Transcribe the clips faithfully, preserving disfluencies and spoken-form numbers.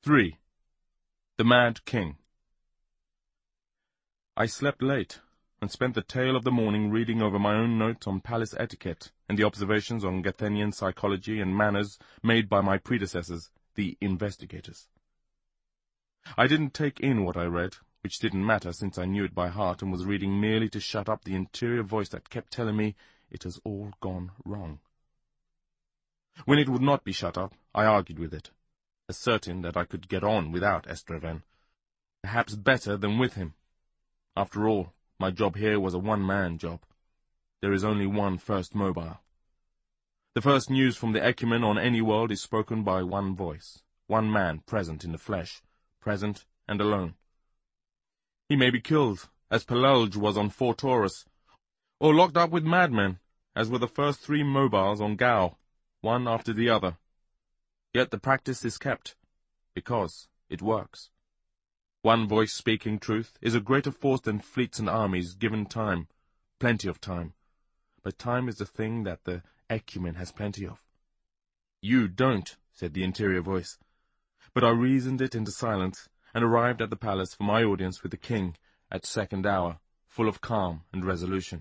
three. The Mad King. I slept late, and spent the tail of the morning reading over my own notes on palace etiquette and the observations on Gathenian psychology and manners made by my predecessors, the investigators. I didn't take in what I read, which didn't matter since I knew it by heart and was reading merely to shut up the interior voice that kept telling me it has all gone wrong. When it would not be shut up, I argued with it, as certain that I could get on without Estravén, perhaps better than with him. After all, my job here was a one-man job. There is only one First Mobile. The first news from the Ecumen on any world is spoken by one voice, one man present in the flesh, present and alone. He may be killed, as Pelelge was on Fort Taurus, or locked up with madmen, as were the first three mobiles on Gao, one after the other. Yet the practice is kept, because it works. One voice speaking truth is a greater force than fleets and armies given time, plenty of time. But time is the thing that the Ecumen has plenty of. You don't, said the interior voice. But I reasoned it into silence, and arrived at the palace for my audience with the king at second hour, full of calm and resolution.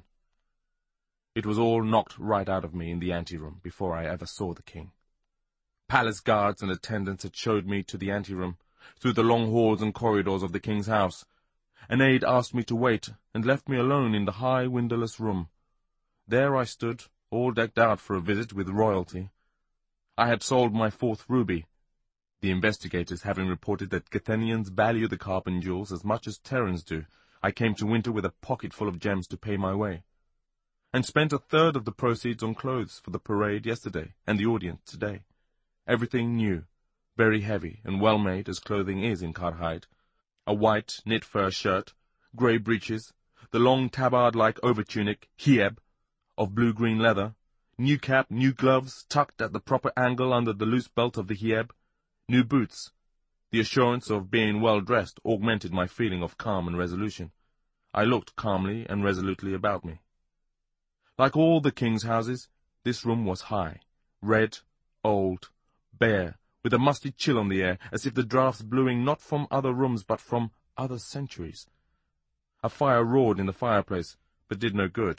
It was all knocked right out of me in the anteroom before I ever saw the king. Palace guards and attendants had showed me to the anteroom, through the long halls and corridors of the king's house. An aide asked me to wait, and left me alone in the high windowless room. There I stood, all decked out for a visit with royalty. I had sold my fourth ruby, the investigators having reported that Gathenians value the Carpin jewels as much as Terrans do. I came to winter with a pocket full of gems to pay my way, and spent a third of the proceeds on clothes for the parade yesterday and the audience today. Everything new, very heavy and well-made as clothing is in Karhide. A white knit fur shirt, grey breeches, the long tabard-like overtunic, hieb, of blue-green leather, new cap, new gloves, tucked at the proper angle under the loose belt of the hieb, new boots. The assurance of being well-dressed augmented my feeling of calm and resolution. I looked calmly and resolutely about me. Like all the king's houses, this room was high, red, old, bare, with a musty chill on the air, as if the draughts blowing not from other rooms but from other centuries. A fire roared in the fireplace, but did no good.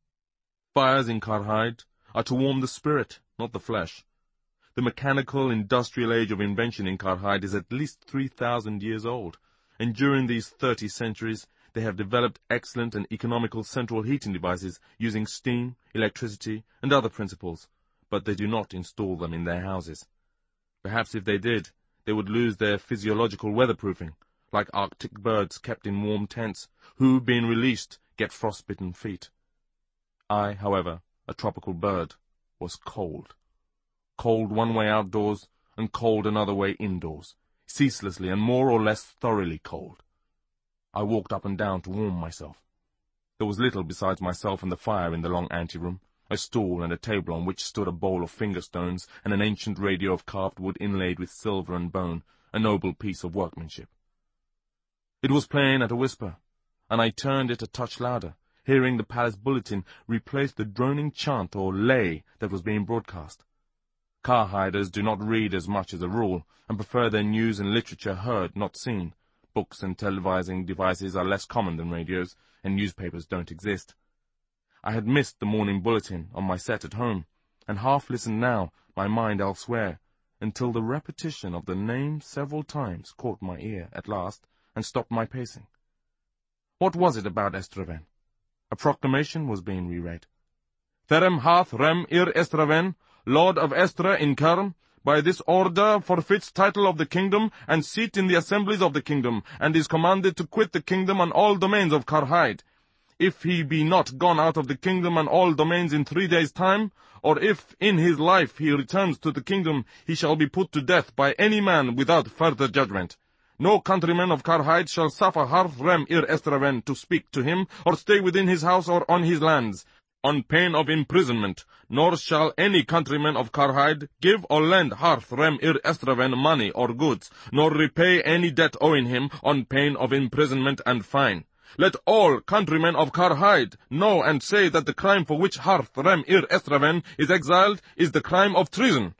Fires in Karhide are to warm the spirit, not the flesh. The mechanical, industrial age of invention in Karhide is at least three thousand years old, and during these thirty centuries they have developed excellent and economical central heating devices using steam, electricity, and other principles, but they do not install them in their houses. Perhaps if they did, they would lose their physiological weatherproofing, like Arctic birds kept in warm tents, who, being released, get frostbitten feet. I, however, a tropical bird, was cold. Cold one way outdoors, and cold another way indoors, ceaselessly and more or less thoroughly cold. I walked up and down to warm myself. There was little besides myself and the fire in the long anteroom, a stool and a table on which stood a bowl of finger-stones and an ancient radio of carved wood inlaid with silver and bone, a noble piece of workmanship. It was playing at a whisper, and I turned it a touch louder, hearing the palace bulletin replace the droning chant or lay that was being broadcast. Karhiders do not read as much as a rule, and prefer their news and literature heard, not seen. Books and televising devices are less common than radios, and newspapers don't exist. I had missed the morning bulletin on my set at home, and half listened now, my mind elsewhere, until the repetition of the name several times caught my ear at last, and stopped my pacing. What was it about Estravén? A proclamation was being reread. Therem hath rem ir Estravén, Lord of Estra in Kerm, by this order forfeits title of the kingdom and seat in the assemblies of the kingdom, and is commanded to quit the kingdom and all domains of Karhide. If he be not gone out of the kingdom and all domains in three days' time, or if in his life he returns to the kingdom, he shall be put to death by any man without further judgment. No countryman of Karhide shall suffer Harth Rem Ir Estravén to speak to him, or stay within his house or on his lands, on pain of imprisonment, nor shall any countryman of Karhide give or lend Harth Rem Ir Estravén money or goods, nor repay any debt owing him, on pain of imprisonment and fine. Let all countrymen of Karhide know and say that the crime for which Harth Rem Ir Estravén is exiled is the crime of treason.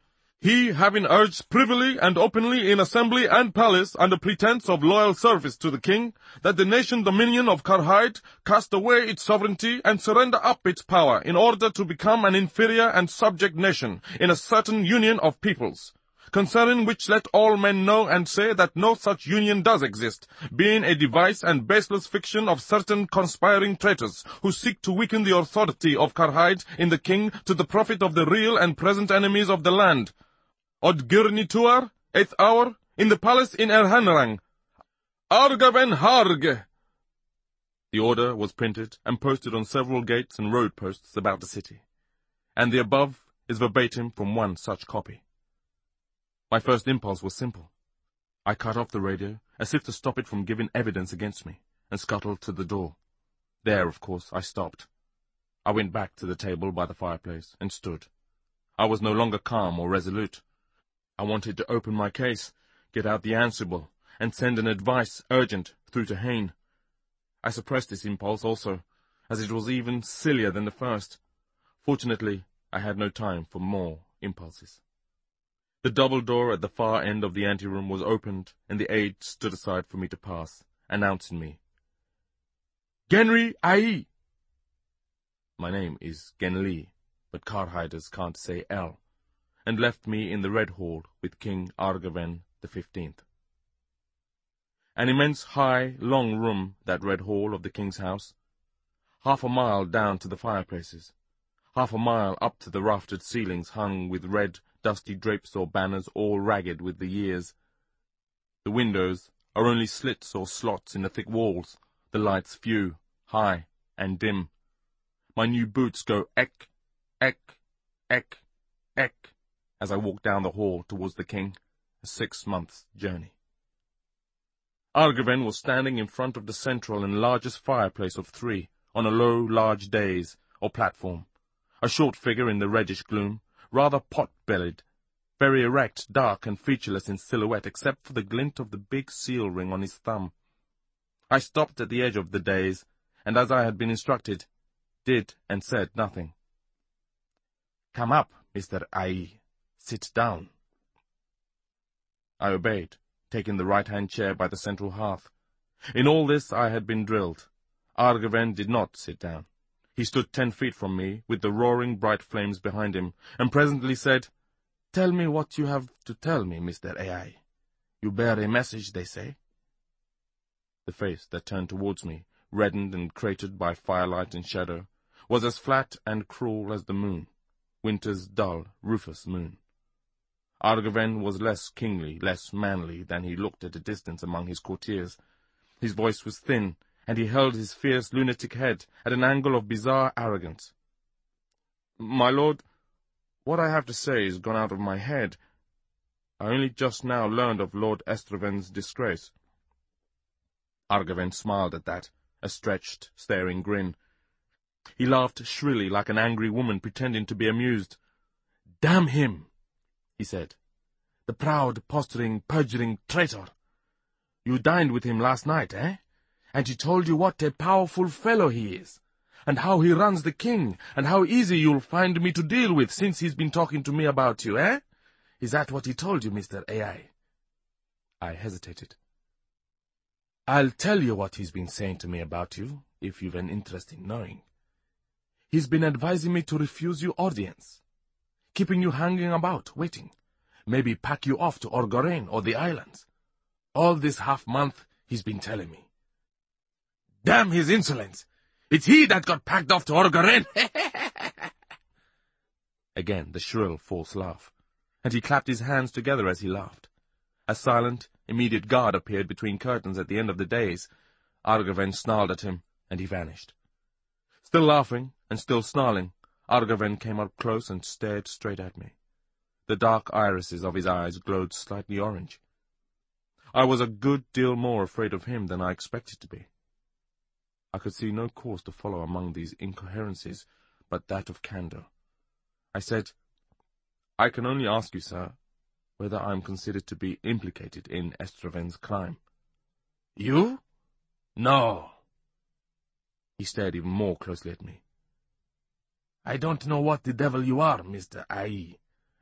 He, having urged privily and openly in assembly and palace, under pretence of loyal service to the king, that the nation dominion of Karhide cast away its sovereignty and surrender up its power in order to become an inferior and subject nation in a certain union of peoples, concerning which let all men know and say that no such union does exist, being a device and baseless fiction of certain conspiring traitors, who seek to weaken the authority of Karhide in the king to the profit of the real and present enemies of the land. Od Gurnituar, eighth hour, in the palace in Erhanrang. Argaven Harg! The order was printed and posted on several gates and road posts about the city, and the above is verbatim from one such copy. My first impulse was simple. I cut off the radio, as if to stop it from giving evidence against me, and scuttled to the door. There, of course, I stopped. I went back to the table by the fireplace, and stood. I was no longer calm or resolute. I wanted to open my case, get out the Ansible, and send an advice, urgent, through to Hain. I suppressed this impulse also, as it was even sillier than the first. Fortunately, I had no time for more impulses. The double door at the far end of the anteroom was opened, and the aide stood aside for me to pass, announcing me. Genri Ai! My name is Genli, but Karhiders can't say L, and left me in the Red Hall with King Argaven the Fifteenth. An immense, high, long room, that Red Hall of the king's house. Half a mile down to the fireplaces, half a mile up to the raftered ceilings hung with red, dusty drapes or banners all ragged with the years. The windows are only slits or slots in the thick walls, the lights few, high, and dim. My new boots go ek, ek, ek, ek, as I walk down the hall towards the king, a six months' journey. Argaven was standing in front of the central and largest fireplace of three, on a low, large dais, or platform, a short figure in the reddish gloom, rather pot-bellied, very erect, dark, and featureless in silhouette, except for the glint of the big seal ring on his thumb. I stopped at the edge of the dais, and as I had been instructed, did and said nothing. "Come up, Mister Ai. Sit down." I obeyed, taking the right-hand chair by the central hearth. In all this I had been drilled. Argaven did not sit down. He stood ten feet from me, with the roaring bright flames behind him, and presently said, "Tell me what you have to tell me, Mister Ai. You bear a message, they say." The face that turned towards me, reddened and cratered by firelight and shadow, was as flat and cruel as the moon, winter's dull, rufous moon. Argaven was less kingly, less manly than he looked at a distance among his courtiers. His voice was thin, and he held his fierce lunatic head at an angle of bizarre arrogance. "My lord, what I have to say is gone out of my head. I only just now learned of Lord Estreven's disgrace." Argaven smiled at that, a stretched, staring grin. He laughed shrilly like an angry woman pretending to be amused. "Damn him," he said. "The proud, posturing, perjuring traitor. You dined with him last night, eh? And he told you what a powerful fellow he is, and how he runs the king, and how easy you'll find me to deal with since he's been talking to me about you, eh? Is that what he told you, Mister Ai? I hesitated. "I'll tell you what he's been saying to me about you, if you've an interest in knowing. He's been advising me to refuse you audience, keeping you hanging about, waiting, maybe pack you off to Orgorein or the islands. All this half-month he's been telling me. Damn his insolence! It's he that got packed off to Orgorein!" Again the shrill, false laugh, and he clapped his hands together as he laughed. A silent, immediate guard appeared between curtains at the end of the dais. Argaven snarled at him, and he vanished. Still laughing, and still snarling, Argaven came up close and stared straight at me. The dark irises of his eyes glowed slightly orange. I was a good deal more afraid of him than I expected to be. I could see no course to follow among these incoherencies but that of candour. I said, "I can only ask you, sir, whether I am considered to be implicated in Estreven's crime." "You? No." He stared even more closely at me. "I don't know what the devil you are, Mister Ai,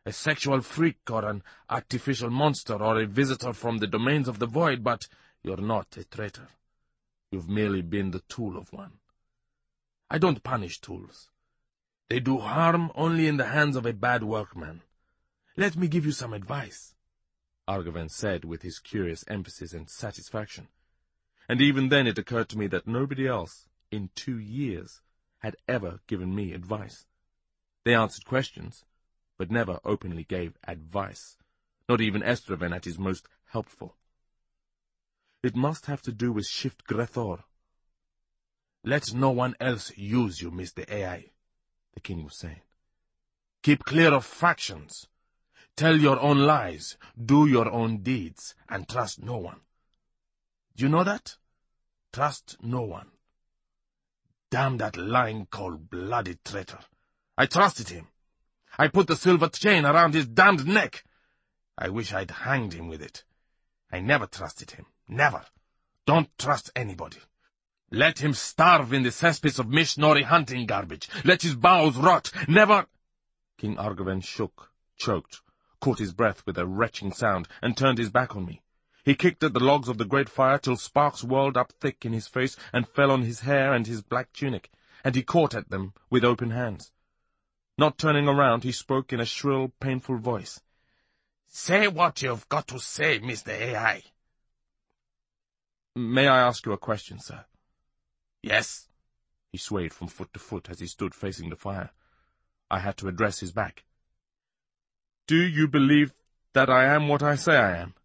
a sexual freak or an artificial monster or a visitor from the domains of the void, but you're not a traitor. You've merely been the tool of one. I don't punish tools. They do harm only in the hands of a bad workman. Let me give you some advice, Argaven said with his curious emphasis and satisfaction. And even then it occurred to me that nobody else, in two years, had ever given me advice. They answered questions, but never openly gave advice, not even Estraven at his most helpful. It must have to do with Shift Grethor. Let no one else use you, Mister A I, the king was saying. Keep clear of factions. Tell your own lies, do your own deeds, and trust no one. Do you know that? Trust no one. Damn that lying, cold-blooded traitor. I trusted him. I put the silver chain around his damned neck. I wish I'd hanged him with it. I never trusted him. Never. Don't trust anybody. Let him starve in the cesspit of Mishnori hunting garbage. Let his bowels rot. Never... King Argaven shook, choked, caught his breath with a retching sound, and turned his back on me. He kicked at the logs of the great fire till sparks whirled up thick in his face and fell on his hair and his black tunic, and he caught at them with open hands. Not turning around, he spoke in a shrill, painful voice. Say what you've got to say, Mister A I. May I ask you a question, sir? Yes. He swayed from foot to foot as he stood facing the fire. I had to address his back. Do you believe that I am what I say I am?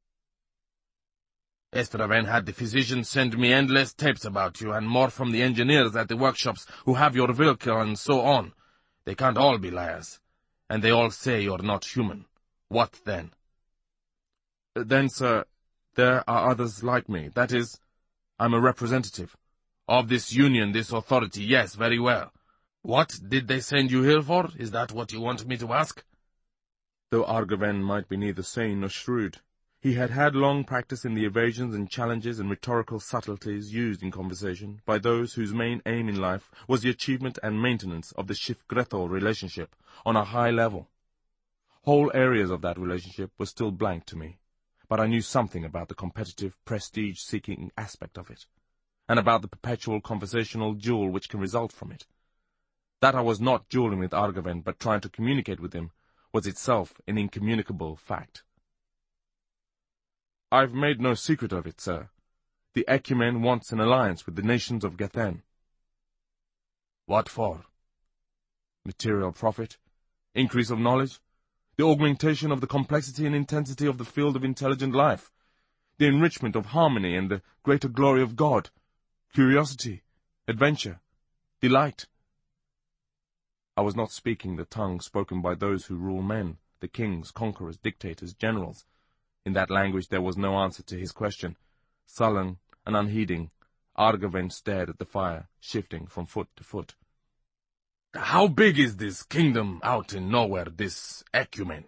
Estraven had the physicians send me endless tapes about you, and more from the engineers at the workshops who have your vehicle and so on. They can't all be liars, and they all say you're not human. What then? Then, sir, there are others like me. That is, I'm a representative. Of this union, this authority, yes, very well. What did they send you here for? Is that what you want me to ask? Though Argaven might be neither sane nor shrewd, he had had long practice in the evasions and challenges and rhetorical subtleties used in conversation by those whose main aim in life was the achievement and maintenance of the Shift-Grethor relationship on a high level. Whole areas of that relationship were still blank to me, but I knew something about the competitive, prestige-seeking aspect of it, and about the perpetual conversational duel which can result from it. That I was not dueling with Argaven but trying to communicate with him was itself an incommunicable fact. I've made no secret of it, sir. The Ecumen wants an alliance with the nations of Gethen. What for? Material profit, increase of knowledge, the augmentation of the complexity and intensity of the field of intelligent life, the enrichment of harmony and the greater glory of God, curiosity, adventure, delight. I was not speaking the tongue spoken by those who rule men, the kings, conquerors, dictators, generals. In that language there was no answer to his question. Sullen and unheeding, Argaven stared at the fire, shifting from foot to foot. How big is this kingdom out in nowhere, this Ecumen?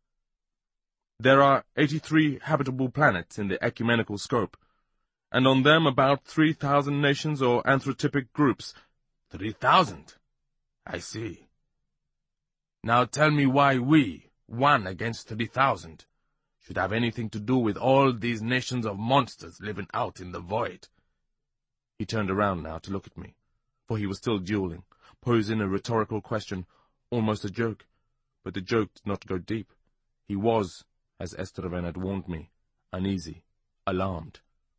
There are eighty-three habitable planets in the ecumenical scope, and on them about three thousand nations or anthrotypic groups. Three thousand? I see. Now tell me why we, one against three thousand, should have anything to do with all these nations of monsters living out in the void. He turned around now to look at me, for he was still dueling, posing a rhetorical question, almost a joke, but the joke did not go deep. He was, as Estraven had warned me, uneasy, alarmed.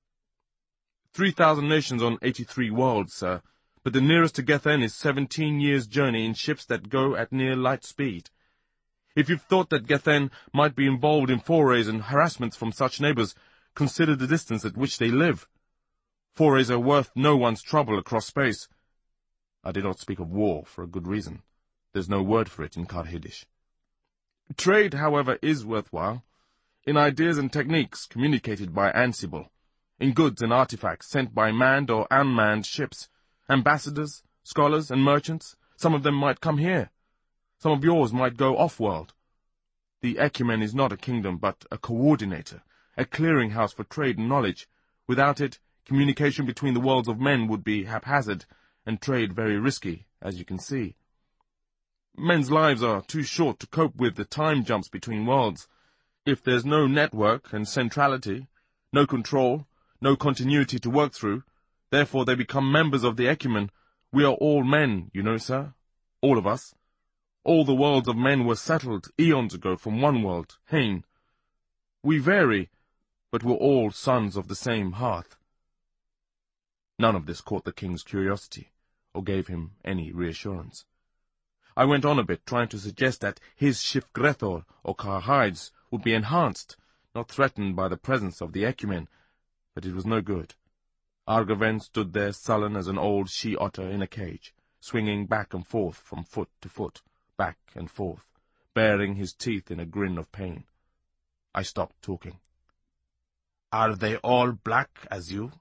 Three thousand nations on eighty-three worlds, sir, but the nearest to Gethen is seventeen years' journey in ships that go at near light speed. If you've thought that Gethen might be involved in forays and harassments from such neighbors, consider the distance at which they live. Forays are worth no one's trouble across space. I did not speak of war for a good reason. There's no word for it in Karhidish. Trade, however, is worthwhile, in ideas and techniques communicated by Ansible, in goods and artifacts sent by manned or unmanned ships, ambassadors, scholars, and merchants. Some of them might come here. Some of yours might go off-world. The Ecumen is not a kingdom, but a coordinator, a clearinghouse for trade and knowledge. Without it, communication between the worlds of men would be haphazard, and trade very risky, as you can see. Men's lives are too short to cope with the time jumps between worlds. If there's no network and centrality, no control, no continuity to work through, therefore they become members of the ecumen. We are all men, you know, sir. All of us. All the worlds of men were settled eons ago from one world, Hain. We vary, but we're all sons of the same hearth. None of this caught the king's curiosity, or gave him any reassurance. I went on a bit, trying to suggest that his Shifgrethor, or Karhides, would be enhanced, not threatened by the presence of the ecumen, but it was no good. Argaven stood there sullen as an old she-otter in a cage, swinging back and forth from foot to foot, back and forth, baring his teeth in a grin of pain. I stopped talking. "Are they all black as you?"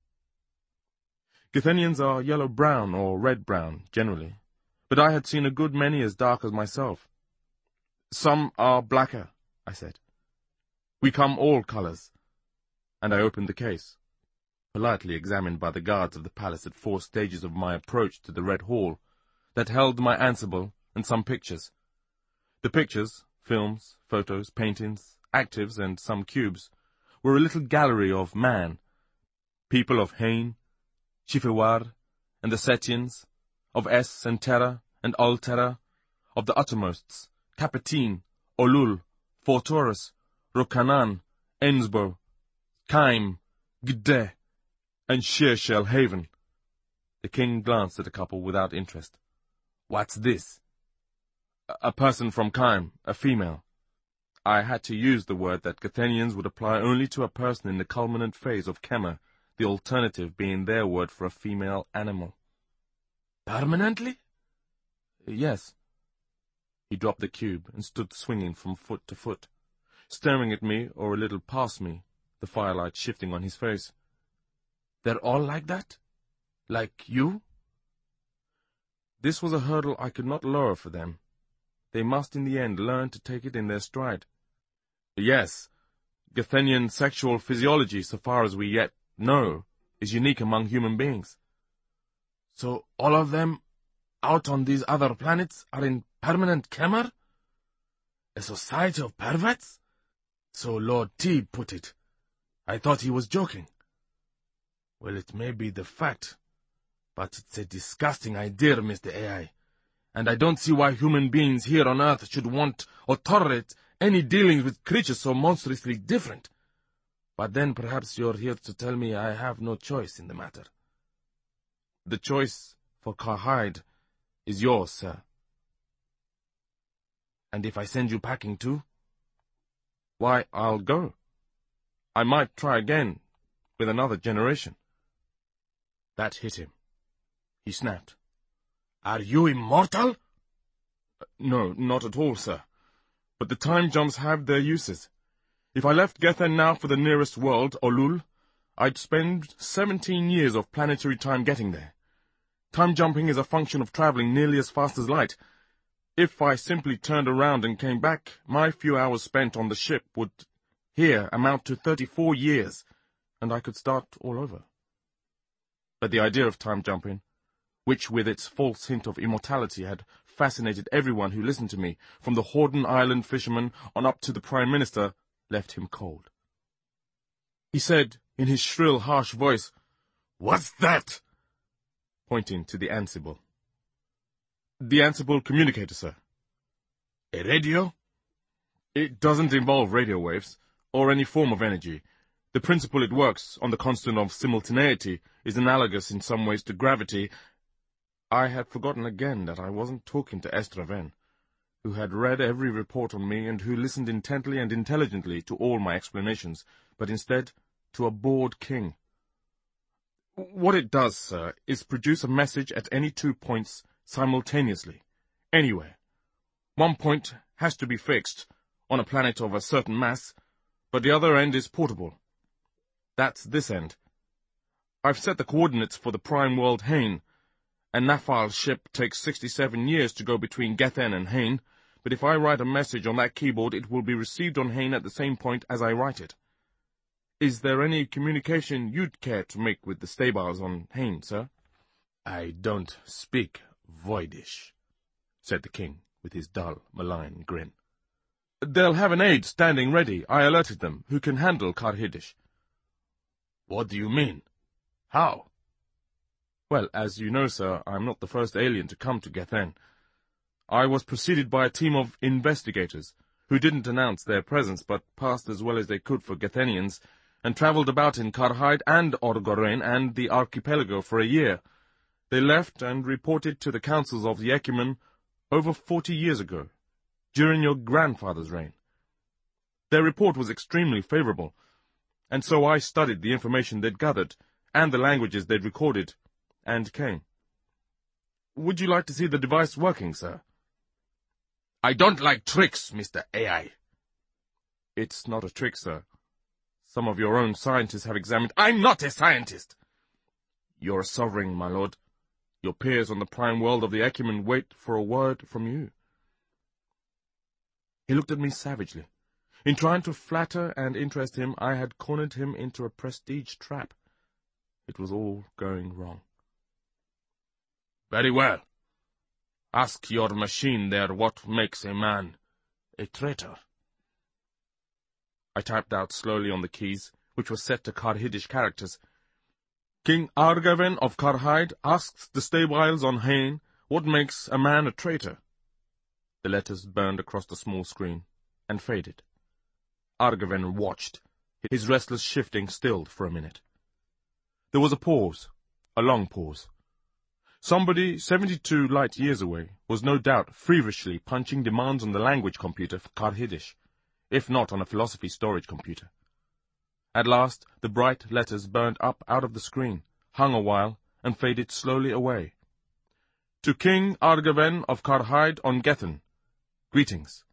Githenians are yellow-brown or red-brown, generally, but I had seen a good many as dark as myself. "Some are blacker," I said. "We come all colours." And I opened the case, politely examined by the guards of the palace at four stages of my approach to the Red Hall, that held my Ansible and some pictures. The pictures, films, photos, paintings, actives, and some cubes, were a little gallery of man, people of Hain, Shifewar, and the Setians, of Es and Terra and Altera, of the uttermosts, Capetine, Olul, Fortorus, Rokanan, Ensbo, Kaim, Gde, and Sheershell Haven. The king glanced at a couple without interest. "What's this?" "A person from Kaim, a female." I had to use the word that Githenians would apply only to a person in the culminant phase of Kemer, the alternative being their word for a female animal. "Permanently?" "Yes." He dropped the cube and stood swinging from foot to foot, staring at me or a little past me, the firelight shifting on his face. "They're all like that? Like you?" This was a hurdle I could not lower for them. They must in the end learn to take it in their stride. Yes, Githenian sexual physiology, so far as we yet know, is unique among human beings. "So all of them out on these other planets are in permanent Kemer? A society of perverts? So Lord T put it. I thought he was joking." "Well, it may be the fact, but it's a disgusting idea, Mister A I, and I don't see why human beings here on Earth should want or tolerate any dealings with creatures so monstrously different. But then perhaps you're here to tell me I have no choice in the matter." "The choice for Karhide is yours, sir." "And if I send you packing too?" "Why, I'll go. I might try again with another generation." That hit him. He snapped. "Are you immortal?" "No, not at all, sir. But the time jumps have their uses. If I left Gethen now for the nearest world, Olul, I'd spend seventeen years of planetary time getting there. Time jumping is a function of traveling nearly as fast as light. If I simply turned around and came back, my few hours spent on the ship would here amount to thirty-four years, and I could start all over. But the idea of time jumping, which with its false hint of immortality had fascinated everyone who listened to me, from the Horden Island fisherman on up to the Prime Minister, left him cold. He said, in his shrill, harsh voice, "What's that?" pointing to the Ansible. "The Ansible communicator, sir." "A radio?" "It doesn't involve radio waves, or any form of energy. The principle it works on, the constant of simultaneity, is analogous in some ways to gravity." I had forgotten again that I wasn't talking to Estraven, who had read every report on me and who listened intently and intelligently to all my explanations, but instead to a bored king. "What it does, sir, is produce a message at any two points simultaneously, anywhere. One point has to be fixed, on a planet of a certain mass, but the other end is portable. That's this end. I've set the coordinates for the prime world Hain. A Nafal ship takes sixty-seven years to go between Gethen and Hain, but if I write a message on that keyboard, it will be received on Hain at the same point as I write it. Is there any communication you'd care to make with the Stables on Hain, sir?" "I don't speak Voidish," said the king with his dull, malign grin. "They'll have an aide standing ready, I alerted them, who can handle Karhidish." "What do you mean? How?" "Well, as you know, sir, I'm not the first alien to come to Gethen. I was preceded by a team of investigators, who didn't announce their presence, but passed as well as they could for Gethenians, and travelled about in Karhide and Orgoren and the archipelago for a year. They left and reported to the councils of the Ecumen over forty years ago, during your grandfather's reign. Their report was extremely favourable, and so I studied the information they'd gathered, and the languages they'd recorded, and came. Would you like to see the device working, sir?" "I don't like tricks, Mister A I. "It's not a trick, sir. Some of your own scientists have examined—" "I'm not a scientist!" "You're a sovereign, my lord. Your peers on the prime world of the Ecumen wait for a word from you." He looked at me savagely. In trying to flatter and interest him, I had cornered him into a prestige trap. It was all going wrong. "Very well. Ask your machine there what makes a man a traitor." I typed out slowly on the keys, which were set to Karhidish characters. "King Argaven of Karhide asks the Stabiles on Hain what makes a man a traitor." The letters burned across the small screen, and faded. Argaven watched, his restless shifting stilled for a minute. There was a pause, a long pause. Somebody seventy-two light years away was no doubt feverishly punching demands on the language computer for Karhidish, if not on a philosophy storage computer. At last, the bright letters burned up out of the screen, hung a while, and faded slowly away. "To King Argaven of Karhide on Gethen. Greetings.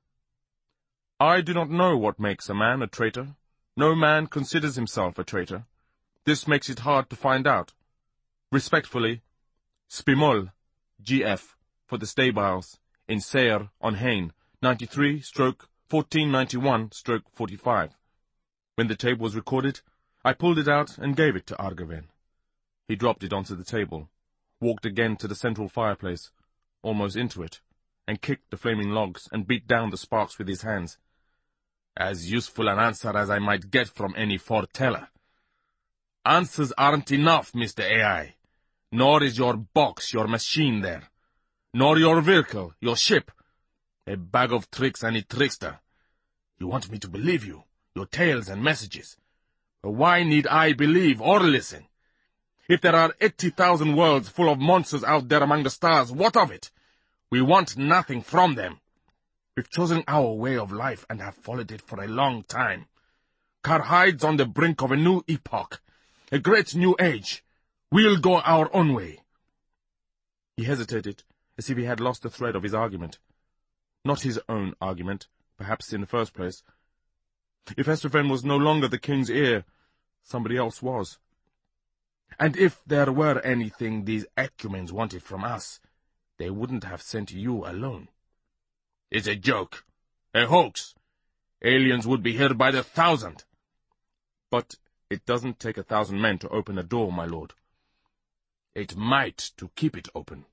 I do not know what makes a man a traitor. No man considers himself a traitor. This makes it hard to find out. Respectfully, Spimol, G F, for the Stabiles, in Sayre on Hain, ninety-three stroke fourteen ninety-one stroke forty-five. When the tape was recorded, I pulled it out and gave it to Argaven. He dropped it onto the table, walked again to the central fireplace, almost into it, and kicked the flaming logs and beat down the sparks with his hands. "As useful an answer as I might get from any foreteller. Answers aren't enough, Mister A I. Nor is your box, your machine there. Nor your vehicle, your ship. A bag of tricks and a trickster. You want me to believe you, your tales and messages. But why need I believe or listen? If there are eighty thousand worlds full of monsters out there among the stars, what of it? We want nothing from them. We've chosen our way of life and have followed it for a long time. Karhide's on the brink of a new epoch, a great new age. We'll go our own way." He hesitated, as if he had lost the thread of his argument. Not his own argument, perhaps in the first place. If Estrefen was no longer the king's heir, somebody else was. And if there were anything these Ecumens wanted from us, they wouldn't have sent you alone. It's a joke, a hoax. Aliens would be here by the thousand. But it doesn't take a thousand men to open a door, my lord. It might to keep it open.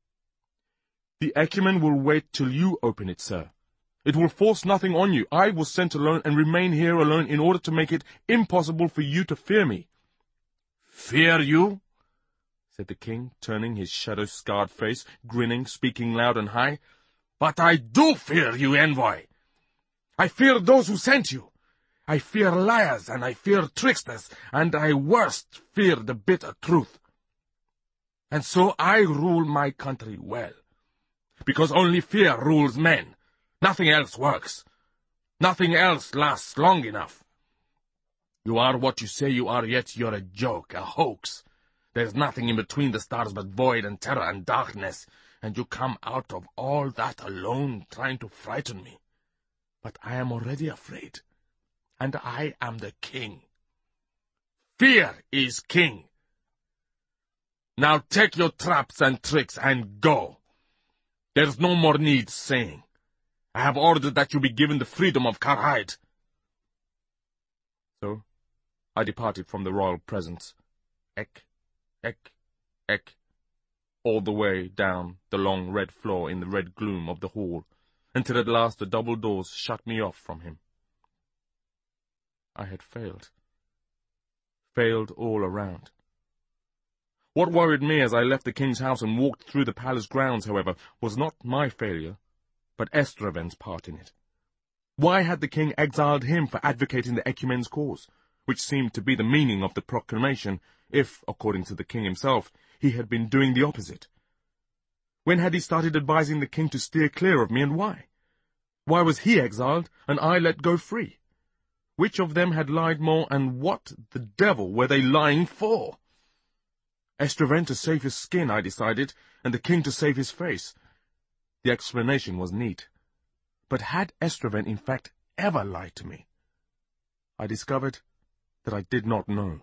The Ecumen will wait till you open it, sir. It will force nothing on you. I was sent alone and remain here alone in order to make it impossible for you to fear me. "Fear you?" said the king, turning his shadow-scarred face, grinning, speaking loud and high. "But I do fear you, envoy. I fear those who sent you. I fear liars, and I fear tricksters, and I worst fear the bitter truth. And so I rule my country well, because only fear rules men. Nothing else works. Nothing else lasts long enough. You are what you say you are, yet you're a joke, a hoax. There's nothing in between the stars but void and terror and darkness, and you come out of all that alone, trying to frighten me. But I am already afraid, and I am the king. Fear is king. Now take your traps and tricks and go. There's no more need saying. I have ordered that you be given the freedom of Karhide." So I departed from the royal presence. Ek, ek, ek, all the way down the long red floor in the red gloom of the hall, until at last the double doors shut me off from him. I had failed. Failed all around. What worried me as I left the king's house and walked through the palace grounds, however, was not my failure, but Estroven's part in it. Why had the king exiled him for advocating the ecumen's cause, which seemed to be the meaning of the proclamation, if, according to the king himself, he had been doing the opposite? When had he started advising the king to steer clear of me, and why? Why was he exiled, and I let go free? Which of them had lied more, and what the devil were they lying for? Estroven to save his skin, I decided, and the king to save his face. The explanation was neat. But had Estroven in fact ever lied to me? I discovered that I did not know.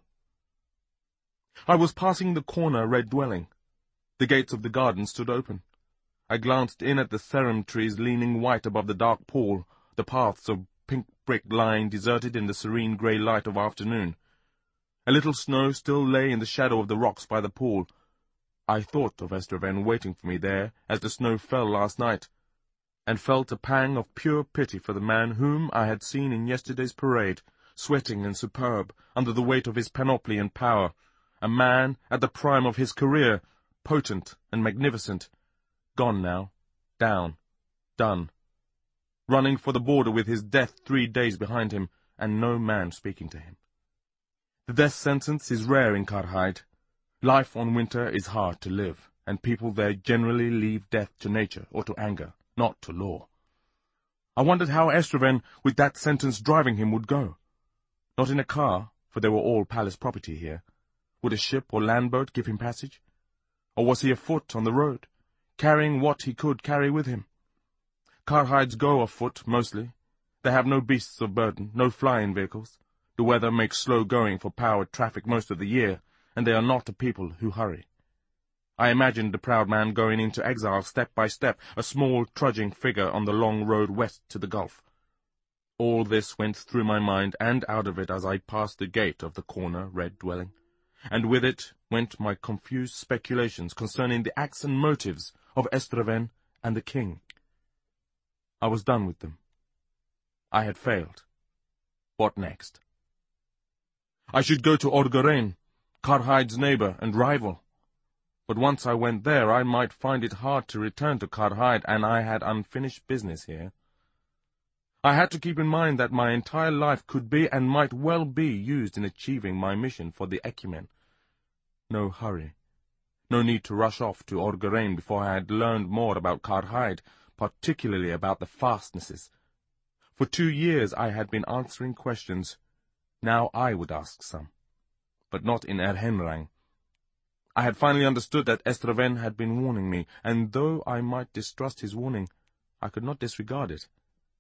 I was passing the corner red dwelling. The gates of the garden stood open. I glanced in at the serum trees leaning white above the dark pool, the paths of pink brick lying deserted in the serene grey light of afternoon. A little snow still lay in the shadow of the rocks by the pool. I thought of Estroven waiting for me there as the snow fell last night, and felt a pang of pure pity for the man whom I had seen in yesterday's parade, sweating and superb under the weight of his panoply and power, a man at the prime of his career, potent and magnificent, gone now, down, done, running for the border with his death three days behind him, and no man speaking to him. The death sentence is rare in Karhide. Life on winter is hard to live, and people there generally leave death to nature or to anger, not to law. I wondered how Estroven, with that sentence driving him, would go. Not in a car, for they were all palace property here. Would a ship or landboat give him passage? Or was he afoot on the road, carrying what he could carry with him? Karhides go afoot, mostly. They have no beasts of burden, no flying vehicles. The weather makes slow going for powered traffic most of the year, and they are not a people who hurry. I imagined the proud man going into exile step by step, a small, trudging figure on the long road west to the Gulf. All this went through my mind and out of it as I passed the gate of the corner red dwelling, and with it went my confused speculations concerning the acts and motives of Estroven and the king. I was done with them. I had failed. What next? I should go to Orgoreyn, Karhide's neighbor and rival. But once I went there, I might find it hard to return to Karhide, and I had unfinished business here. I had to keep in mind that my entire life could be and might well be used in achieving my mission for the ecumen. No hurry. No need to rush off to Orgoreyn before I had learned more about Karhide, particularly about the fastnesses. For two years I had been answering questions. Now I would ask some, but not in Erhenrang. I had finally understood that Estroven had been warning me, and though I might distrust his warning, I could not disregard it.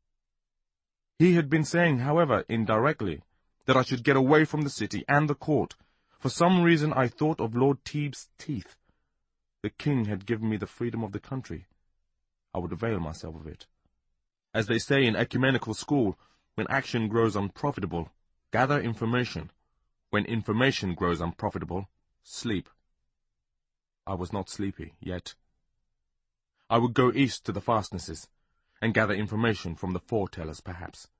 He had been saying, however, indirectly, that I should get away from the city and the court. For some reason I thought of Lord Teeb's teeth. The king had given me the freedom of the country. I would avail myself of it. As they say in ecumenical school, when action grows unprofitable, gather information. When information grows unprofitable, sleep. I was not sleepy, yet. I would go east to the fastnesses, and gather information from the foretellers, perhaps.